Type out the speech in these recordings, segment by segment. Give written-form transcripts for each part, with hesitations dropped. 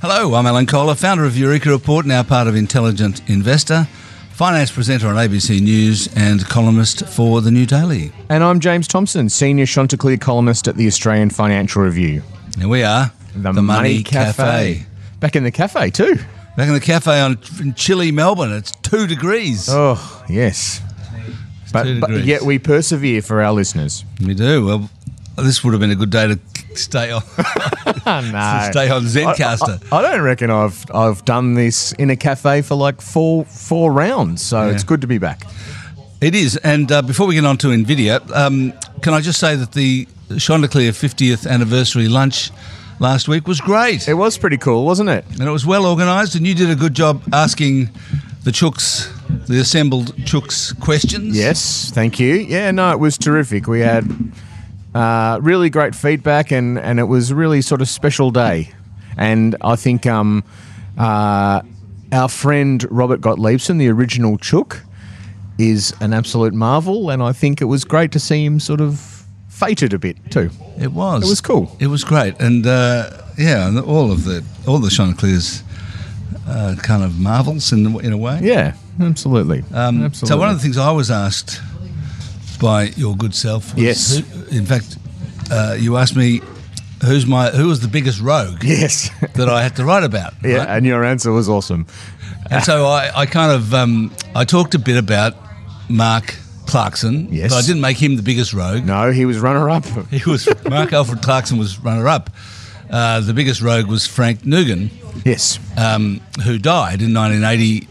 Hello, I'm Alan Kohler, founder of Eureka Report, now part of Intelligent Investor, finance presenter on ABC News and columnist for The New Daily. And I'm James Thompson, senior Chanticleer columnist at the Australian Financial Review. Here we are, The Money Cafe. Back in the cafe too. Back in the cafe in chilly Melbourne. It's 2 degrees. Oh, yes. But yet we persevere for our listeners. We do. Well, this would have been a good day to stay on. No. Stay on Zencaster. I don't reckon I've done this in a cafe for like four rounds, so It's good to be back. It is. And before we get on to NVIDIA, can I just say that the Chanticleer 50th anniversary lunch last week was great. It was pretty cool, wasn't it? And it was well organised, and you did a good job asking the Chooks, the assembled Chooks, questions. Yes, thank you. Yeah, no, it was terrific. We had really great feedback, and it was a really sort of special day. And I think our friend Robert Gottliebsen, the original Chook, is an absolute marvel, and I think it was great to see him sort of fated a bit too. It was. It was cool. It was great, and all the Chanticleers kind of marvels in a way. Yeah, absolutely. Absolutely. So one of the things I was asked by your good self was, yes, in fact, you asked me who was the biggest rogue. Yes, that I had to write about. Yeah, right? and your answer was awesome. And so I kind of I talked a bit about Mark Clarkson, yes, but I didn't make him the biggest rogue. No, he was runner-up. Mark Alfred Clarkson was runner-up. The biggest rogue was Frank Nugan. Yes, who died in 1980,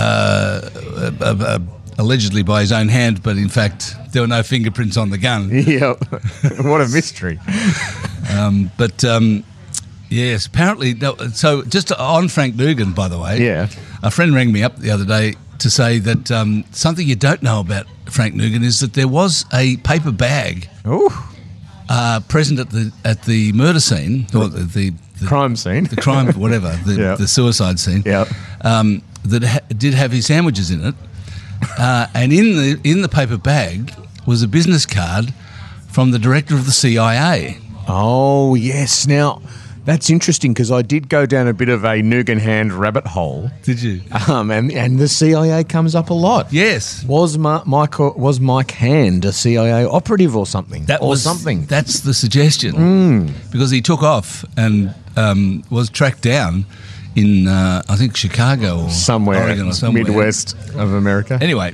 allegedly by his own hand, but in fact there were no fingerprints on the gun. Yep. What a mystery. Yes, apparently. So just on Frank Nugan, by the way, yeah, a friend rang me up the other day to say that something you don't know about Frank Nugan is that there was a paper bag present at the murder scene, or the crime scene, the crime, whatever, the suicide scene. Yeah, that did have his sandwiches in it, and in the paper bag was a business card from the director of the CIA. Oh yes, now. That's interesting because I did go down a bit of a Nugan hand rabbit hole. Did you? And the CIA comes up a lot. Yes. Was Mike Hand a CIA operative or something? Something. That's the suggestion. Because he took off and was tracked down in I think Chicago or somewhere, Oregon or somewhere, Midwest of America. Anyway.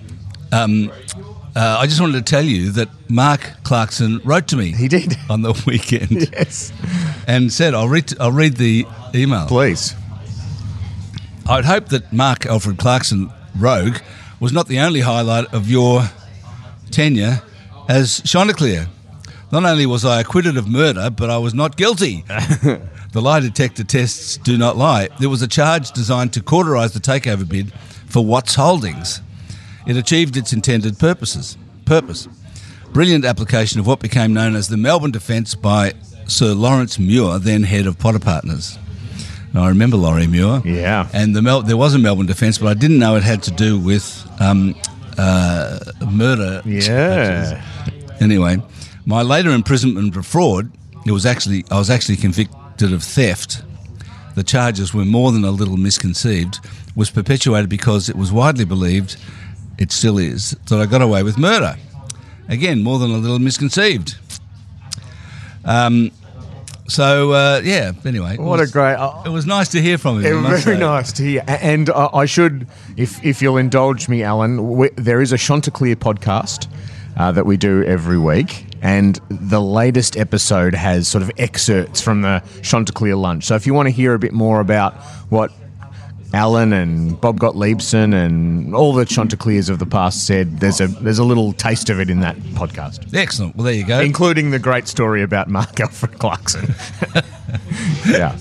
I just wanted to tell you that Mark Clarkson wrote to me. He did on the weekend. Yes, and said, "I'll read the email, please." I'd hope that Mark Alfred Clarkson, rogue, was not the only highlight of your tenure as Chanticleer. Not only was I acquitted of murder, but I was not guilty. The lie detector tests do not lie. There was a charge designed to cauterise the takeover bid for Watts Holdings. It achieved its intended purpose. Brilliant application of what became known as the Melbourne defence by Sir Lawrence Muir, then head of Potter Partners. Now, I remember Laurie Muir. Yeah. And there was a Melbourne defence, but I didn't know it had to do with murder. Yeah. Anyway, my later imprisonment for fraud, I was actually convicted of theft. The charges were more than a little misconceived, was perpetuated because it was widely believed, it still is, that I got away with murder. Again, more than a little misconceived. Anyway. It was nice to hear from him. Very nice to hear. And I should, if you'll indulge me, Alan, there is a Chanticleer podcast that we do every week. And the latest episode has sort of excerpts from the Chanticleer lunch. So if you want to hear a bit more about what Alan and Bob Gottliebsen and all the Chanticleers of the past said, there's a little taste of it in that podcast. Excellent. Well, there you go. Including the great story about Mark Alfred Clarkson. Yeah.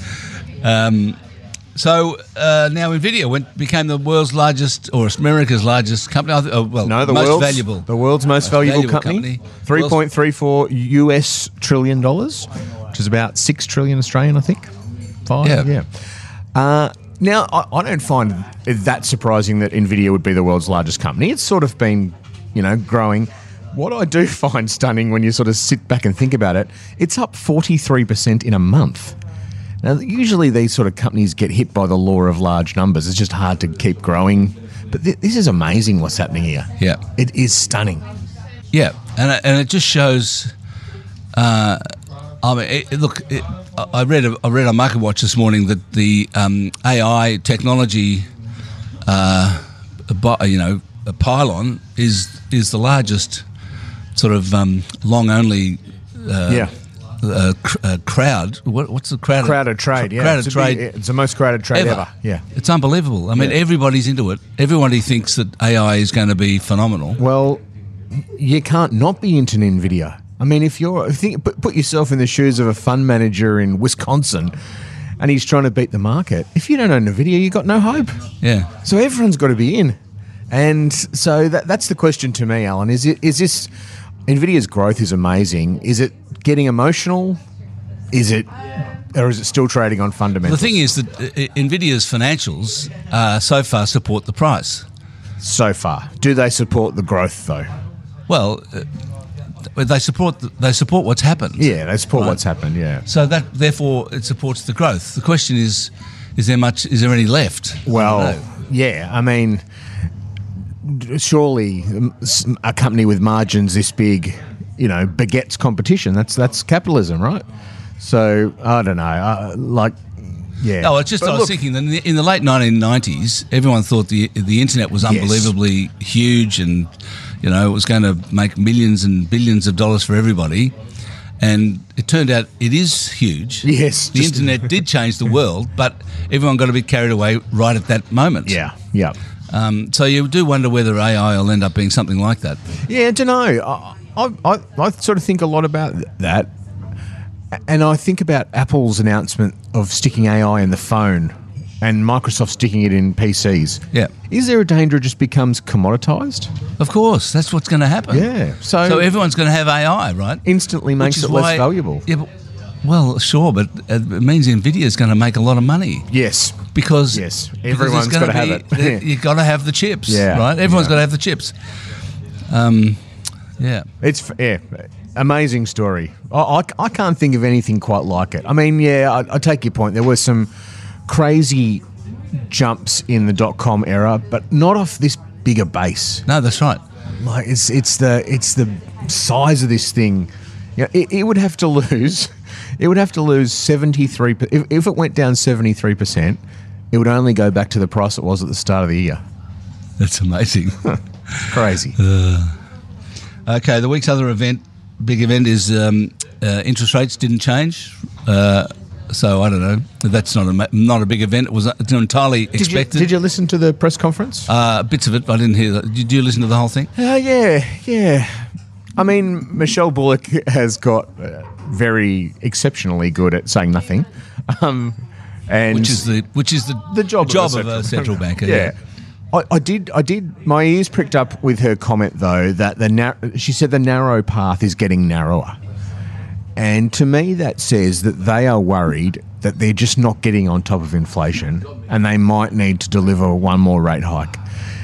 So now NVIDIA became the world's largest, or America's largest company. The world's most valuable company. $3.34 trillion, which is about 6 trillion Australian, I think. Yeah. Now, I don't find it that surprising that NVIDIA would be the world's largest company. It's sort of been, growing. What I do find stunning when you sort of sit back and think about it, it's up 43% in a month. Now, usually these sort of companies get hit by the law of large numbers. It's just hard to keep growing. But this is amazing what's happening here. Yeah. It is stunning. Yeah, and it just shows. I read on MarketWatch this morning that the AI technology, a pylon is the largest sort of long only. Crowd. What's the crowd? Crowded trade. Yeah, crowded trade. It's the most crowded trade ever. Yeah, it's unbelievable. I mean, everybody's into it. Everybody thinks that AI is going to be phenomenal. Well, you can't not be into NVIDIA. I mean, put yourself in the shoes of a fund manager in Wisconsin, and he's trying to beat the market. If you don't own NVIDIA, you've got no hope. Yeah. So everyone's got to be in, and so that's the question to me, Alan. Is this NVIDIA's growth is amazing? Is it getting emotional? Or is it still trading on fundamentals? The thing is that NVIDIA's financials so far support the price. So far, do they support the growth though? Well, they support what's happened. Yeah, they support what's happened. Yeah. So that therefore it supports the growth. The question is there any left? Well, yeah. I mean, surely a company with margins this big, begets competition. That's capitalism, right? So I don't know. Yeah. No, it's just I was thinking that in the late 1990s, everyone thought the internet was unbelievably huge, and it was going to make millions and billions of dollars for everybody. And it turned out it is huge. Yes. The internet did change the world, but everyone got a bit carried away right at that moment. Yeah. Yeah. So you do wonder whether AI will end up being something like that. Yeah, I don't know. I sort of think a lot about that. And I think about Apple's announcement of sticking AI in the phone and Microsoft sticking it in PCs. Yeah. Is there a danger it just becomes commoditized? Of course. That's what's going to happen. Yeah. So everyone's going to have AI, right? Instantly makes it less valuable. Yeah, well, sure, but it means NVIDIA is going to make a lot of money. Yes. Because everyone's got to have it. You've got to have the chips, yeah. right? Everyone's got to have the chips. Yeah. It's amazing story. I can't think of anything quite like it. I mean, I take your point. There were some crazy jumps in the .com era, but not off this bigger base. No, that's right. Like it's the size of this thing. It would have to lose. It would have to lose 73%. If it went down 73%, it would only go back to the price it was at the start of the year. That's amazing. Crazy. Okay, the week's other big event is interest rates didn't change. So I don't know. That's not a big event. It's entirely expected. Did you listen to the press conference? Bits of it, but I didn't hear that. Did you listen to the whole thing? Yeah. I mean, Michelle Bullock has got very exceptionally good at saying nothing, and which is the job of a central banker. Yeah. I did. My ears pricked up with her comment though that she said the narrow path is getting narrower, and to me that says that they are worried that they're just not getting on top of inflation, and they might need to deliver one more rate hike.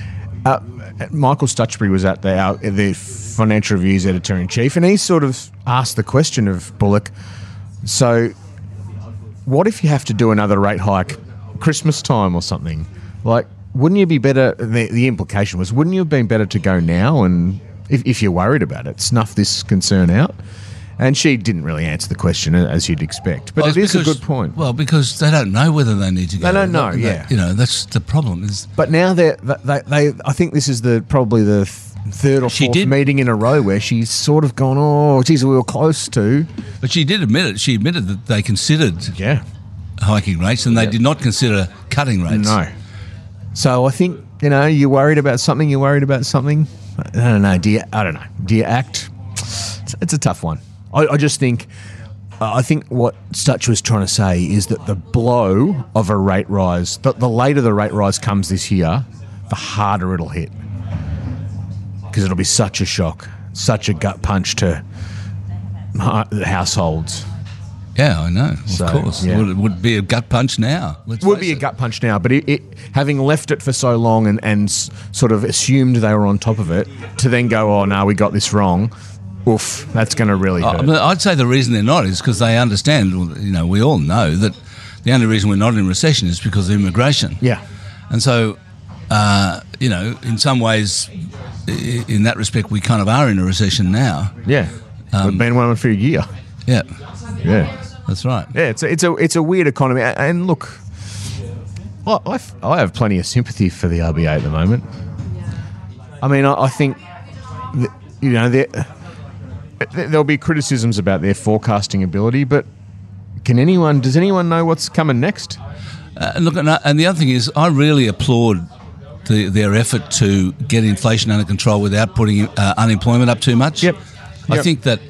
Michael Stutchbury was at the Financial Review's editor-in-chief, and he sort of asked the question of Bullock, so what if you have to do another rate hike Christmas time or something? Like, wouldn't you be better, the implication was, wouldn't you have been better to go now and, if you're worried about it, snuff this concern out? And she didn't really answer the question as you'd expect. But it is a good point. Well, because they don't know whether they need to go. They don't know, yeah. That's the problem. But now I think this is probably the third or fourth meeting in a row where she's sort of gone, oh, geez, we were close to. But she did admit it. She admitted that they considered hiking rates and they did not consider cutting rates. No. So I think, you're worried about something, I don't know. Do you act? It's a tough one. I just think, I think what Stutch was trying to say is that the blow of a rate rise, the later the rate rise comes this year, the harder it'll hit. Because it'll be such a shock, such a gut punch to the households. Yeah, I know. Of course. Yeah. It would be a gut punch now. It would be a gut punch now, but it having left it for so long and sort of assumed they were on top of it, to then go, oh, no, we got this wrong, oof, that's going to really hurt. I'd say the reason they're not is because they understand, we all know that the only reason we're not in recession is because of immigration. Yeah. And so, in some ways, in that respect, we kind of are in a recession now. Yeah. We've been one for a year. Yeah, Yeah. that's right. Yeah, it's a weird economy. And look, I have plenty of sympathy for the RBA at the moment. I mean, I think, there'll be criticisms about their forecasting ability, but does anyone know what's coming next? And the other thing is, I really applaud their effort to get inflation under control without putting unemployment up too much. Yep. I think that,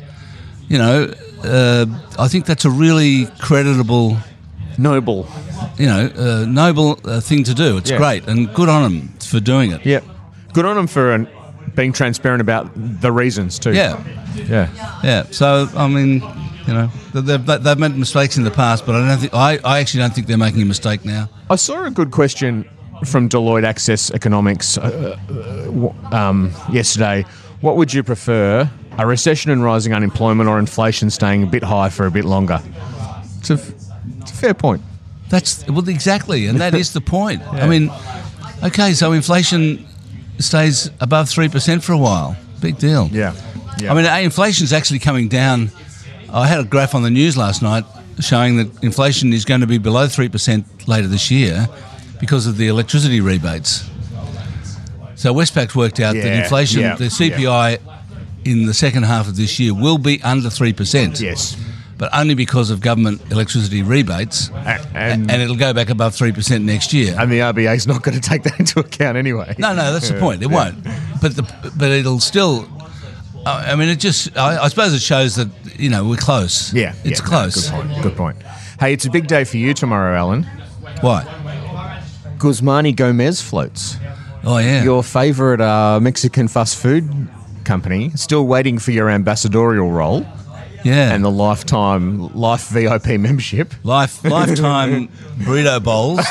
I think that's a really creditable, Noble. noble thing to do. It's great, and good on them for doing it. Yep. Good on them for being transparent about the reasons too. Yeah. Yeah. Yeah. So I mean, they've made mistakes in the past, but I actually don't think they're making a mistake now. I saw a good question from Deloitte Access Economics yesterday. What would you prefer, a recession and rising unemployment, or inflation staying a bit high for a bit longer? It's a fair point. Exactly, and that is the point. I mean, okay, so inflation stays above 3% for a while. Big deal. Yeah. I mean, inflation's actually coming down. I had a graph on the news last night showing that inflation is going to be below 3% later this year because of the electricity rebates. So Westpac's worked out that inflation, the CPI in the second half of this year will be under 3%. Yes. But only because of government electricity rebates, and it'll go back above 3% next year. And the RBA's not going to take that into account anyway. No, that's the point. It won't. But it'll still. I mean, I suppose it shows that we're close. Yeah, it's close. Good point. Hey, it's a big day for you tomorrow, Alan. Why? Guzmán Gomez floats. Oh yeah. Your favourite Mexican fast food company, still waiting for your ambassadorial role. Yeah. And the life VIP membership. Lifetime burrito bowls.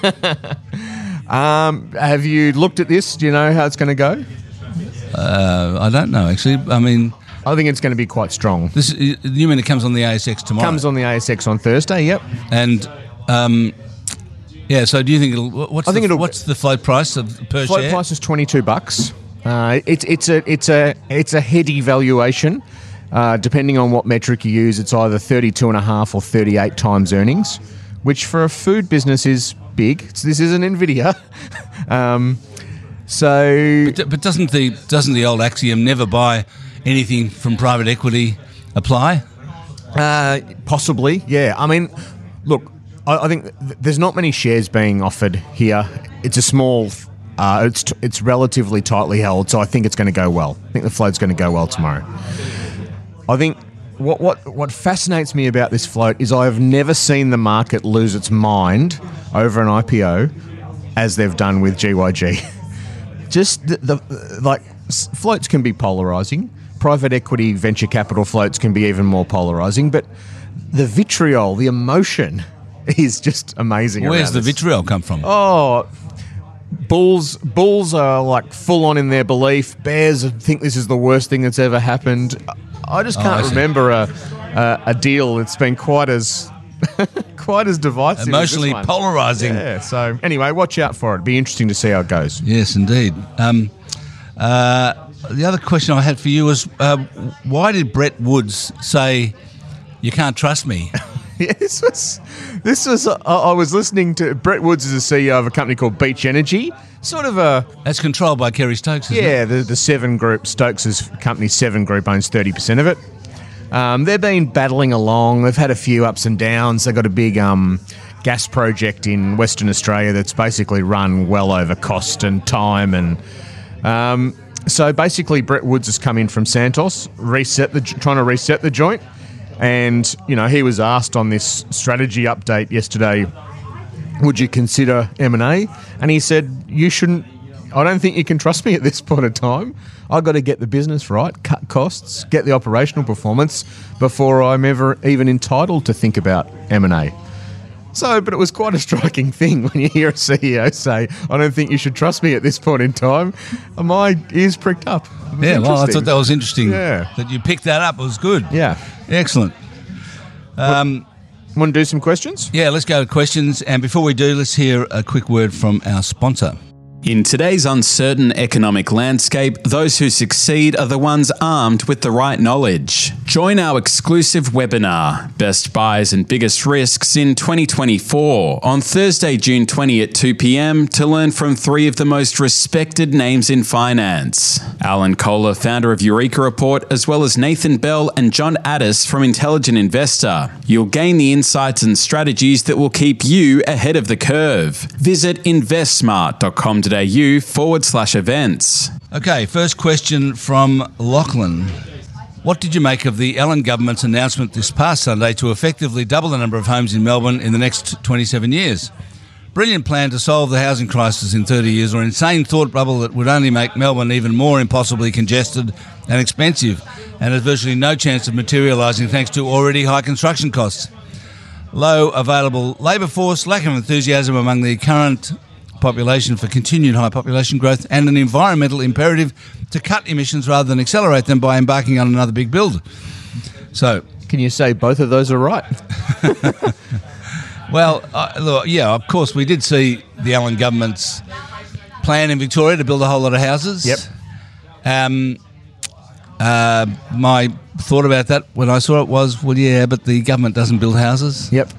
Have you looked at this? Do you know how it's going to go? I don't know, actually. I mean, I think it's going to be quite strong. You mean it comes on the ASX tomorrow? Comes on the ASX on Thursday, yep. And, so do you think what's the float price per share? Float price is $22. It's a heady valuation. Depending on what metric you use, it's either 32.5 or 38 times earnings, which for a food business is big. This isn't NVIDIA. But doesn't the old axiom "never buy anything from private equity" apply? Possibly, yeah. I mean, look, I think there's not many shares being offered here. It's a small. It's relatively tightly held, so I think it's going to go well. I think the float's going to go well tomorrow. I think what fascinates me about this float is I have never seen the market lose its mind over an IPO as they've done with GYG. Just floats can be polarising. Private equity venture capital floats can be even more polarising. But the vitriol, the emotion, is just amazing. Where's the vitriol come from? Oh, bulls are like full on in their belief. Bears think this is the worst thing that's ever happened. I just can't remember a deal that's been quite as divisive. Emotionally polarising. Yeah. So anyway, watch out for it. It'd be interesting to see how it goes. Yes, indeed. The other question I had for you was, why did Brett Woods say, "You can't trust me"? Yeah, this was. I was listening to Brett Woods is the CEO of a company called Beach Energy. Sort of that's controlled by Kerry Stokes, isn't it? Yeah, the Seven Group, Stokes' company Seven Group owns 30% of it. They've been battling along. They've had a few ups and downs. They've got a big gas project in Western Australia that's basically run well over cost and time. And so basically Brett Woods has come in from Santos, trying to reset the joint. And, he was asked on this strategy update yesterday, would you consider M&A? And he said, I don't think you can trust me at this point in time. I've got to get the business right, cut costs, get the operational performance before I'm ever even entitled to think about M&A. But it was quite a striking thing when you hear a CEO say, I don't think you should trust me at this point in time. My ears pricked up. Yeah, well, I thought that was interesting. Yeah. That you picked that up. It was good. Yeah. Excellent. Want to do some questions? Yeah, let's go to questions. And before we do, let's hear a quick word from our sponsor. In today's uncertain economic landscape, those who succeed are the ones armed with the right knowledge. Join our exclusive webinar, Best Buys and Biggest Risks in 2024, on Thursday, June 20 at 2 p.m. to learn from three of the most respected names in finance. Alan Kohler, founder of Eureka Report, as well as Nathan Bell and John Addis from Intelligent Investor. You'll gain the insights and strategies that will keep you ahead of the curve. Visit investsmart.com.au/events. Okay, first question from Lachlan. What did you make of the Allen government's announcement this past Sunday to effectively double the number of homes in Melbourne in the next 27 years? Brilliant plan to solve the housing crisis in 30 years, or insane thought bubble that would only make Melbourne even more impossibly congested and expensive, and has virtually no chance of materialising thanks to already high construction costs. Low available labour force, lack of enthusiasm among the current population for continued high population growth, and an environmental imperative to cut emissions rather than accelerate them by embarking on another big build. So, can you say both of those are right? Well, look, yeah, of course, we did see the Allen government's plan in Victoria to build a whole lot of houses. Yep. My thought about that when I saw it was, well, yeah, but the government doesn't build houses. Yep.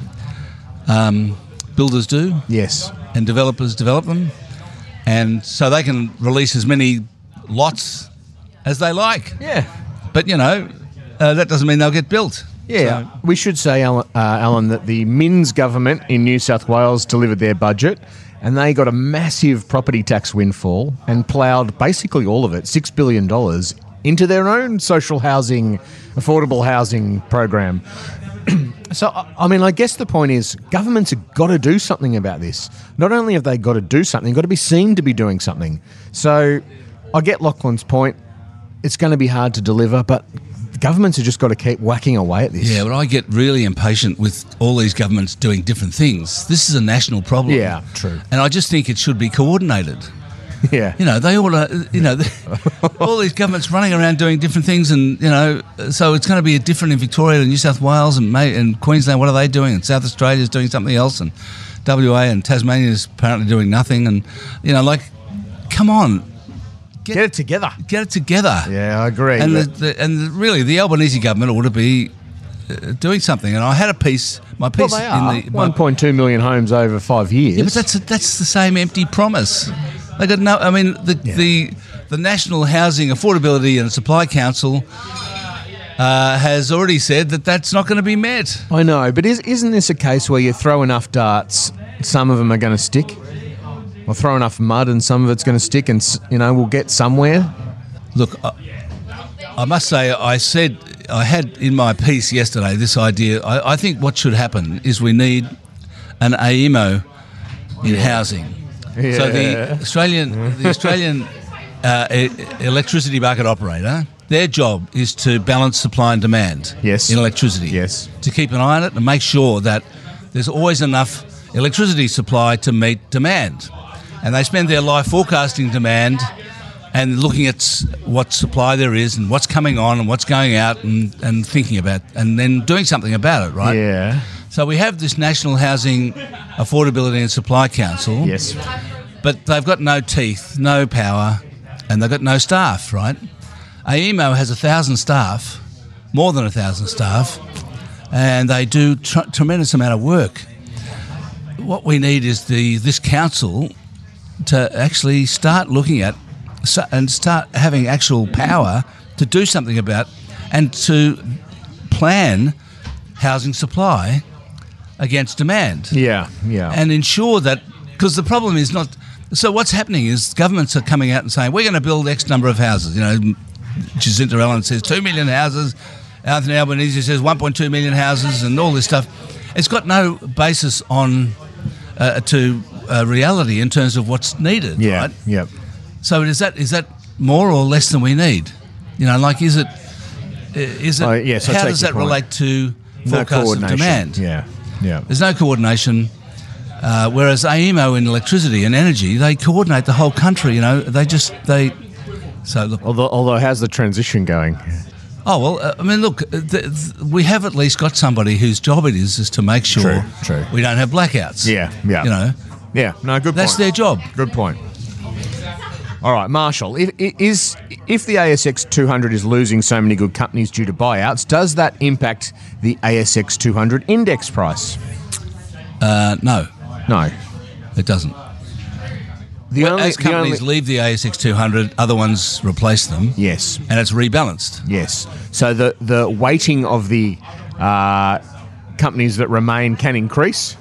Builders do. Yes. And developers develop them. And so they can release as many lots as they like. Yeah. But, that doesn't mean they'll get built. Yeah, So, we should say, Alan, that the Minns government in New South Wales delivered their budget and they got a massive property tax windfall and ploughed basically all of it, $6 billion, into their own social housing, affordable housing program. So, I mean, I guess the point is governments have got to do something about this. Not only have they got to do something, they've got to be seen to be doing something. So I get Lachlan's point. It's going to be hard to deliver, but governments have just got to keep whacking away at this. yeah, but I get really impatient with all these governments doing different things. This is a national problem. Yeah, true. And I just think it should be coordinated. Yeah. They ought to, all these governments running around doing different things, and, so it's going to be different in Victoria and New South Wales and Queensland. What are they doing? And South Australia's doing something else, and WA and Tasmania is apparently doing nothing. And, come on. Get it together. Get it together. Yeah, I agree. And really, the Albanese government ought to be doing something. And I had my piece Well, they are. in the 1.2 million homes over 5 years. Yeah, but that's the same empty promise. They got no. I mean, the National Housing Affordability and Supply Council has already said that that's not going to be met. I know, but isn't this a case where you throw enough darts, some of them are going to stick? Or throw enough mud and some of it's going to stick and, we'll get somewhere? Look, I must say, I had in my piece yesterday this idea. I think what should happen is we need an AEMO in housing. Yeah. So the Australian electricity market operator, their job is to balance supply and demand in electricity. Yes. To keep an eye on it and make sure that there's always enough electricity supply to meet demand. And they spend their life forecasting demand and looking at what supply there is and what's coming on and what's going out and thinking about and then doing something about it, right? Yeah. So we have this National Housing Affordability and Supply Council. Yes. But they've got no teeth, no power, and they've got no staff, right? AEMO has 1,000 staff, more than 1,000 staff, and they do tremendous amount of work. What we need is this council to actually start looking at and start having actual power to do something about and to plan housing supply against demand. Yeah. And ensure that, because the problem is not, so what's happening is governments are coming out and saying, we're going to build X number of houses. Jacinta Allen says 2 million houses, Anthony Albanese says 1.2 million houses and all this stuff. It's got no basis on reality in terms of what's needed, right? Yeah. So is that more or less than we need? Is it? Yes, how does that relate to forecast of demand? Yeah. There's no coordination. Whereas AEMO in electricity and energy, they coordinate the whole country. So look. Although how's the transition going? Oh, well, I mean, look, we have at least got somebody whose job it is to make sure True. we don't have blackouts. Yeah. You know, Yeah, no, good point. that's their job. Good point. All right, Marshall, if the ASX 200 is losing so many good companies due to buyouts, does that impact the ASX 200 index price? No, No. it doesn't. As companies leave the ASX 200, other ones replace them. Yes. And it's rebalanced. Yes. So the weighting of the companies that remain can increase.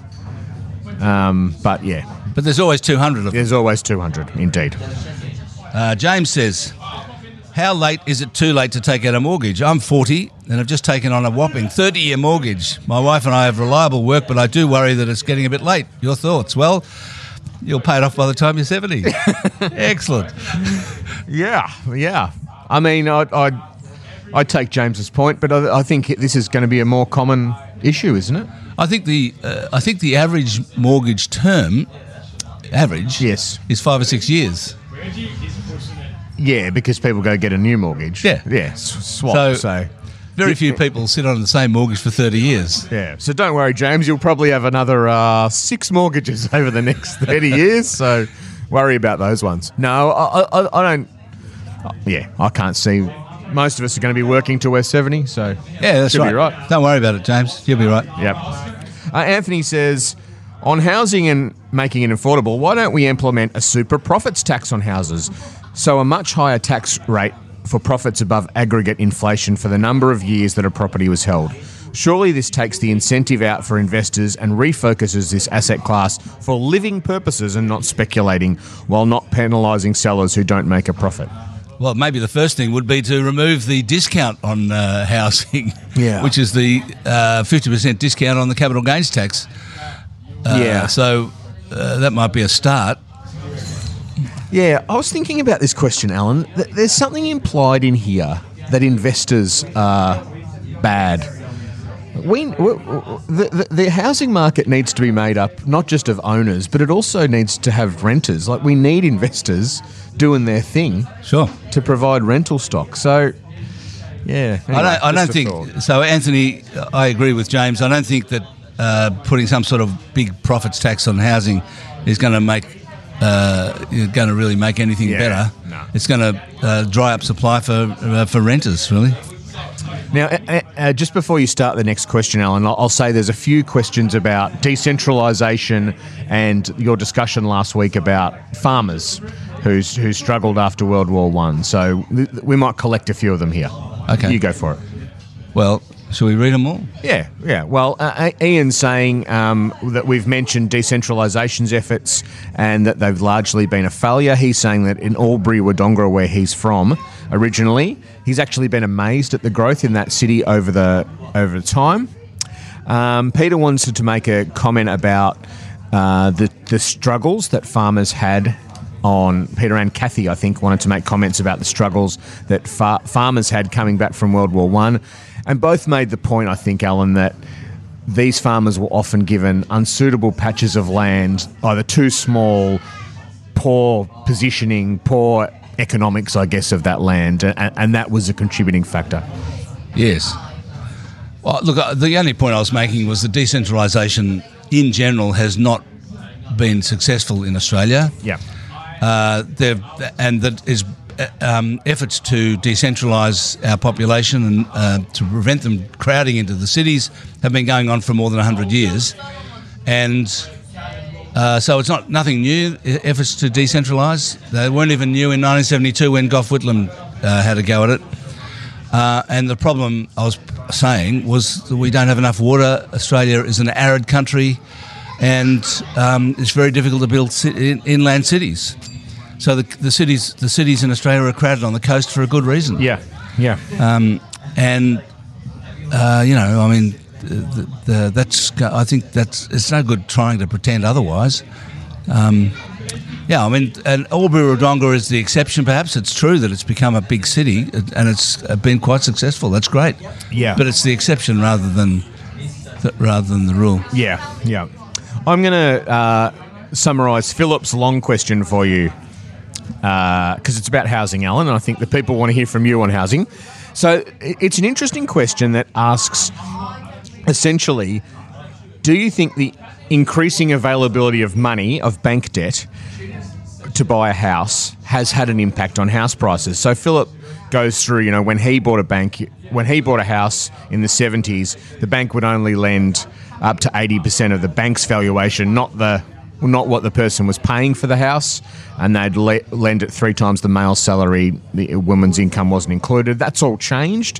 But yeah, But there's always 200 of them. there's always 200, indeed. James says, how late is it too late to take out a mortgage? I'm 40 and I've just taken on a whopping 30-year mortgage. My wife and I have reliable work, but I do worry that it's getting a bit late. Your thoughts? Well, you'll pay it off by the time you're 70. Excellent. Yeah. I mean, I take James's point, but I think this is going to be a more common issue, isn't it? I think the average mortgage term, Yes. is 5 or 6 years. Yeah, because people go get a new mortgage. Yeah. Swap. So very few people sit on the same mortgage for 30 years. yeah. So don't worry, James. You'll probably have another 6 mortgages over the next 30 years. So worry about those ones. No, I don't. Yeah, I can't see. Most of us are going to be working till we're 70. So Yeah, that's should right. be right. Don't worry about it, James. You'll be right. Yep. Anthony says, on housing and making it affordable, why don't we implement a super profits tax on houses? So a much higher tax rate for profits above aggregate inflation for the number of years that a property was held. Surely this takes the incentive out for investors and refocuses this asset class for living purposes and not speculating, while not penalising sellers who don't make a profit. Well, maybe the first thing would be to remove the discount on housing, Yeah. which is the 50% discount on the capital gains tax. So that might be a start. Yeah, I was thinking about this question, Alan. There's something implied in here that investors are bad. The housing market needs to be made up not just of owners, but it also needs to have renters. Like, we need investors doing their thing Sure. to provide rental stock. So, yeah. Anyway, I don't just a think thought. so. Anthony, I agree with James. I don't think that putting some sort of big profits tax on housing is going to really make anything Yeah, better. no. It's going to dry up supply for renters, really. Now, just before you start the next question, Alan, I'll say there's a few questions about decentralisation and your discussion last week about farmers who struggled after World War I. So we might collect a few of them here. Okay. You go for it. Well, shall we read them all? Yeah. Well, Ian's saying that we've mentioned decentralisation's efforts and that they've largely been a failure. He's saying that in Albury, Wodonga, where he's from originally, he's actually been amazed at the growth in that city over time. Peter wanted to make a comment about the struggles that farmers had on. Peter and Kathy, I think, wanted to make comments about the struggles that farmers had coming back from World War I. And both made the point, I think, Alan, that these farmers were often given unsuitable patches of land, either too small, poor positioning, poor economics, I guess, of that land, and that was a contributing factor. Yes. Well, look, the only point I was making was that decentralisation in general has not been successful in Australia. Yeah. And that is efforts to decentralise our population and to prevent them crowding into the cities have been going on for more than 100 years. And so it's nothing new, efforts to decentralise. They weren't even new in 1972 when Gough Whitlam had a go at it. And the problem I was saying was that we don't have enough water. Australia is an arid country, and it's very difficult to build inland cities. So the cities in Australia are crowded on the coast for a good reason. Yeah. I think it's no good trying to pretend otherwise. And Albury Wodonga is the exception. Perhaps it's true that it's become a big city and it's been quite successful. That's great. Yeah. But it's the exception rather than the rule. Yeah. I'm going to summarise Philip's long question for you, because it's about housing, Alan, and I think the people want to hear from you on housing. So it's an interesting question that asks, essentially, do you think the increasing availability of money, of bank debt, to buy a house has had an impact on house prices? So Philip goes through, when he bought a house in the 70s, the bank would only lend up to 80% of the bank's valuation, not what the person was paying for the house, and they'd lend it 3 times the male salary. The woman's income wasn't included. That's all changed.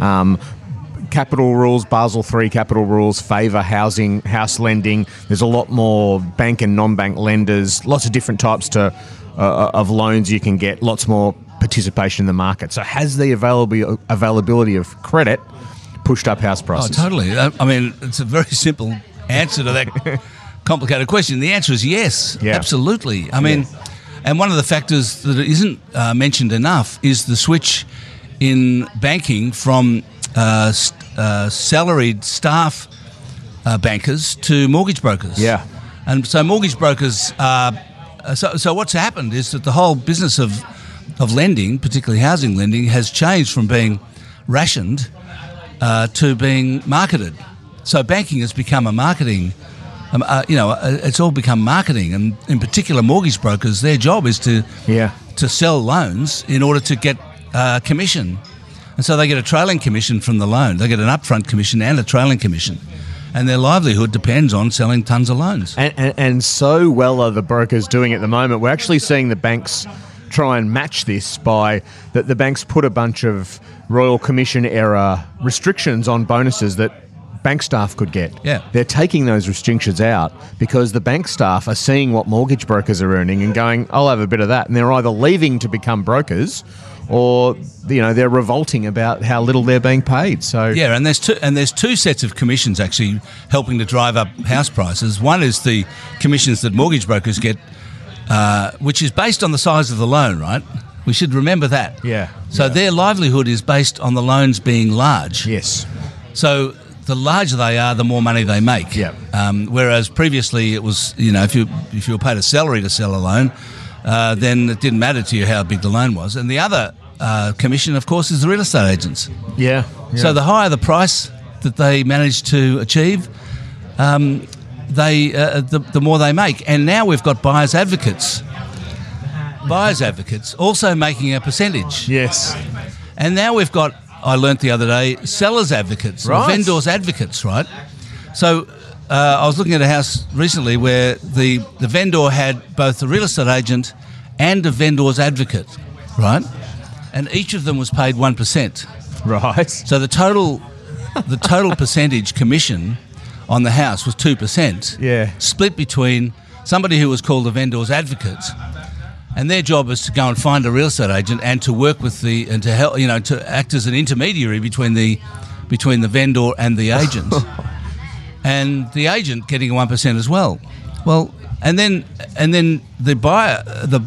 Capital rules, Basel III capital rules favour house lending. There's a lot more bank and non-bank lenders, lots of different types of loans you can get, lots more participation in the market. So has the availability of credit pushed up house prices? Oh, totally. I mean, it's a very simple answer to that complicated question. The answer is yes, absolutely. I mean, and one of the factors that isn't mentioned enough is the switch in banking from salaried staff bankers to mortgage brokers. Yeah. And so mortgage brokers so what's happened is that the whole business of lending, particularly housing lending, has changed from being rationed to being marketed. So banking has become a marketing, it's all become marketing, and in particular mortgage brokers, their job is to sell loans in order to get commission. And so they get a trailing commission from the loan. They get an upfront commission and a trailing commission. And their livelihood depends on selling tons of loans. And so well are the brokers doing at the moment. We're actually seeing the banks try and match this by that the banks put a bunch of Royal Commission era restrictions on bonuses that bank staff could get. Yeah. They're taking those restrictions out because the bank staff are seeing what mortgage brokers are earning and going, I'll have a bit of that. And they're either leaving to become brokers or they're revolting about how little they're being paid. So yeah, and there's two sets of commissions actually helping to drive up house prices. One is the commissions that mortgage brokers get, which is based on the size of the loan, right? We should remember that. Yeah. So their livelihood is based on the loans being large. Yes. So the larger they are, the more money they make. Yeah. Whereas previously it was, if you were paid a salary to sell a loan, then it didn't matter to you how big the loan was. And the other commission, of course, is the real estate agents. Yeah. So the higher the price that they manage to achieve, the more they make. And now we've got buyers advocates. Buyers advocates also making a percentage. Yes. And now we've got, I learnt the other day, sellers advocates, or vendors advocates, right? So I was looking at a house recently where the vendor had both the real estate agent and a vendor's advocate, right? And each of them was paid 1%. Right. So the total percentage commission on the house was 2%. Yeah. Split between somebody who was called the vendor's advocate, and their job is to go and find a real estate agent and to work with and to help, to act as an intermediary between the vendor and the agent. And the agent getting 1% as well. Well, and then the buyer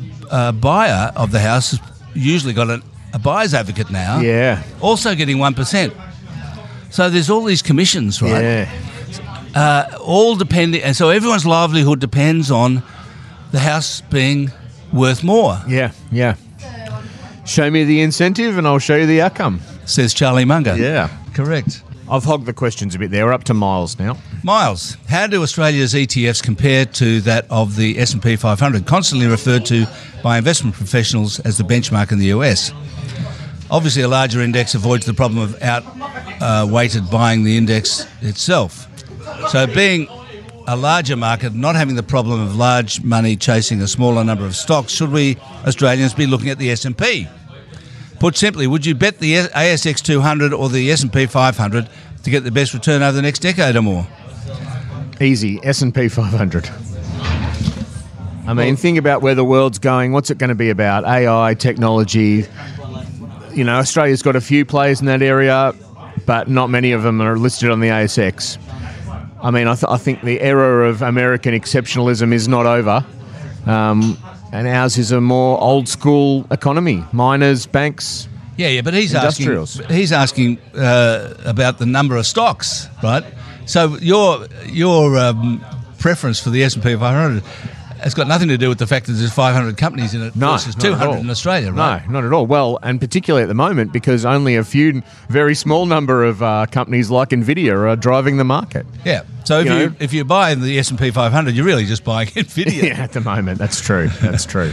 of the house has usually got a buyer's advocate now. Yeah. Also getting 1%. So there's all these commissions, right? Yeah. All depending, and so everyone's livelihood depends on the house being worth more. Yeah. Yeah. Show me the incentive and I'll show you the outcome, says Charlie Munger. Yeah. Correct. I've hogged the questions a bit there. We're up to Miles now. Miles, how do Australia's ETFs compare to that of the S&P 500, constantly referred to by investment professionals as the benchmark in the US? Obviously, a larger index avoids the problem of out-weighted buying the index itself. So being a larger market, not having the problem of large money chasing a smaller number of stocks, should we Australians be looking at the S&P? Put simply, would you bet the ASX 200 or the S&P 500 to get the best return over the next decade or more? Easy, S&P 500. I mean, think about where the world's going. What's it going to be about? AI, technology. Australia's got a few players in that area, but not many of them are listed on the ASX. I mean, I think the era of American exceptionalism is not over. And ours is a more old-school economy. Miners, banks, yeah, but he's industrials. asking about the number of stocks, right? So your preference for the S&P 500, It's got nothing to do with the fact that there's 500 companies in it versus not at 200 all. in Australia, right? No, not at all. Well, and particularly at the moment, because only a few, very small number of companies like NVIDIA are driving the market. Yeah. So if you buy in the S&P 500, you're really just buying NVIDIA. Yeah, at the moment. That's true. That's true.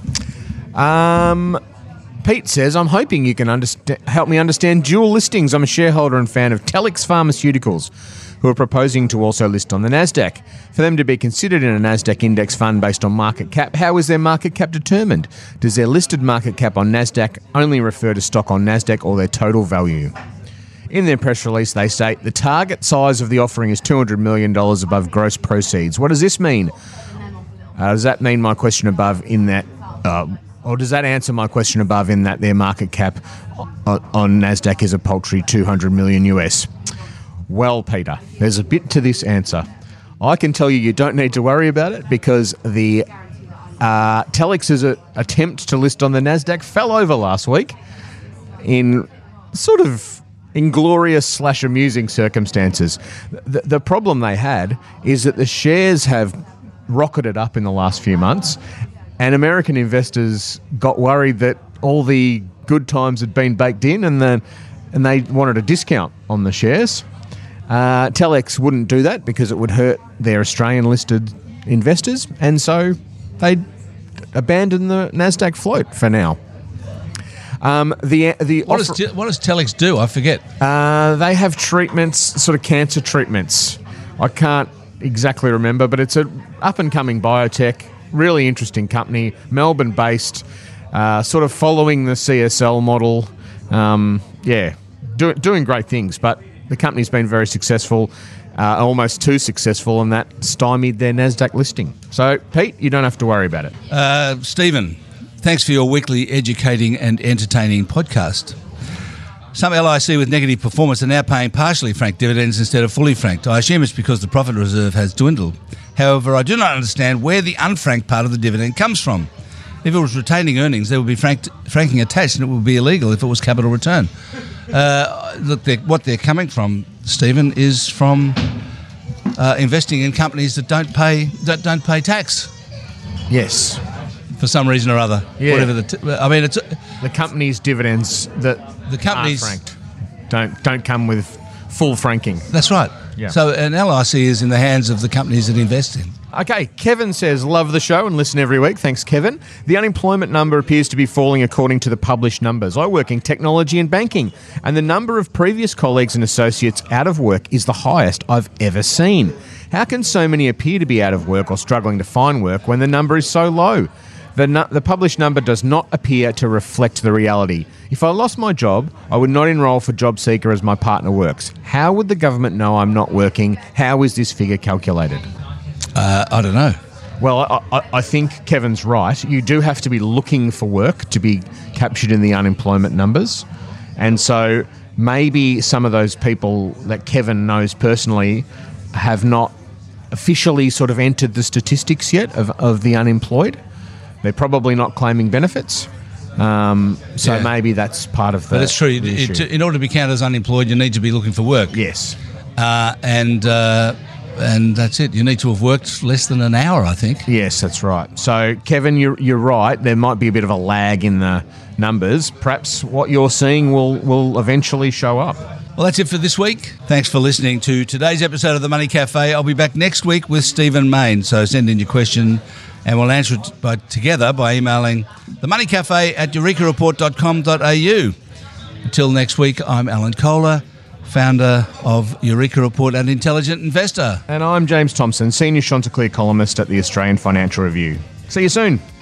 Pete says, I'm hoping you can help me understand dual listings. I'm a shareholder and fan of Telix Pharmaceuticals, who are proposing to also list on the NASDAQ. For them to be considered in a NASDAQ index fund based on market cap, how is their market cap determined? Does their listed market cap on NASDAQ only refer to stock on NASDAQ or their total value? In their press release, they state the target size of the offering is $200 million above gross proceeds. What does this mean? Does that mean my question above in that... or does that answer my question above in that their market cap on NASDAQ is a paltry $200 million US? Well, Peter, there's a bit to this answer. I can tell you don't need to worry about it because the Telix's attempt to list on the NASDAQ fell over last week in sort of inglorious / amusing circumstances. The problem they had is that the shares have rocketed up in the last few months, and American investors got worried that all the good times had been baked in and they wanted a discount on the shares. Telix wouldn't do that because it would hurt their Australian-listed investors, and so they abandoned the NASDAQ float for now. What does Telix do? I forget. They have treatments, sort of cancer treatments. I can't exactly remember, but it's an up-and-coming biotech. Really interesting company, Melbourne-based, sort of following the CSL model. Doing great things, but the company's been very successful, almost too successful, and that stymied their NASDAQ listing. So, Pete, you don't have to worry about it. Stephen, thanks for your weekly educating and entertaining podcast. Some LIC with negative performance are now paying partially franked dividends instead of fully franked. I assume it's because the profit reserve has dwindled. However, I do not understand where the unfranked part of the dividend comes from. If it was retaining earnings, there would be franking attached, and it would be illegal if it was capital return. Look, what they're coming from, Stephen, is from investing in companies that don't pay tax. Yes, for some reason or other. Yeah. Whatever it's the company's dividends that the companies aren't franked don't come with full franking. That's right. Yeah. So an LIC is in the hands of the companies that invest in. Okay, Kevin says, love the show and listen every week. Thanks, Kevin. The unemployment number appears to be falling according to the published numbers. I work in technology and banking, and the number of previous colleagues and associates out of work is the highest I've ever seen. How can so many appear to be out of work or struggling to find work when the number is so low? The published number does not appear to reflect the reality. If I lost my job, I would not enrol for JobSeeker as my partner works. How would the government know I'm not working? How is this figure calculated? I don't know. Well, I think Kevin's right. You do have to be looking for work to be captured in the unemployment numbers. And so maybe some of those people that Kevin knows personally have not officially sort of entered the statistics yet of the unemployed. They're probably not claiming benefits. Maybe that's part of the But it's true. issue. In order to be counted as unemployed, you need to be looking for work. Yes. And that's it. You need to have worked less than an hour, I think. Yes, that's right. So, Kevin, you're right. There might be a bit of a lag in the numbers. Perhaps what you're seeing will eventually show up. Well, that's it for this week. Thanks for listening to today's episode of The Money Cafe. I'll be back next week with Stephen Mayne. So send in your question and we'll answer it together by emailing themoneycafe@eurekareport.com.au. Until next week, I'm Alan Kohler, founder of Eureka Report and Intelligent Investor. And I'm James Thompson, senior Chanticleer columnist at the Australian Financial Review. See you soon.